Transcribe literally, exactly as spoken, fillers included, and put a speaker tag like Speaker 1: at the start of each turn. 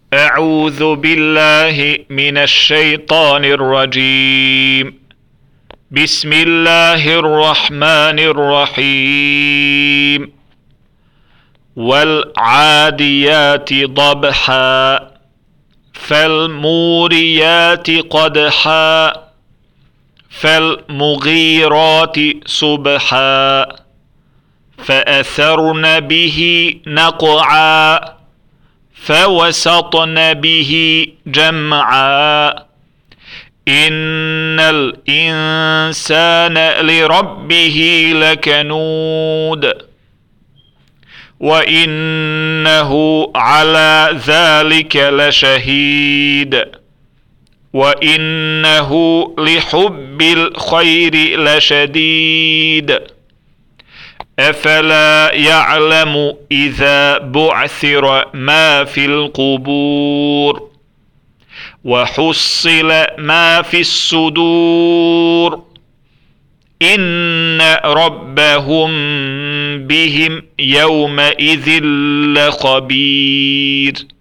Speaker 1: أعوذ بالله من الشيطان الرجيم. بسم الله الرحمن الرحيم. والعاديات ضبحا فالموريات قدحا فالمغيرات صبحا فأثرن به نقعا فوسطن به جمعا إن الإنسان لربه لكنود وإنه على ذلك لشهيد وإنه لحب الخير لشديد أفلا يعلم إذا بعثر ما في القبور وحصل ما في الصدور إن ربهم بهم يومئذ لخبير.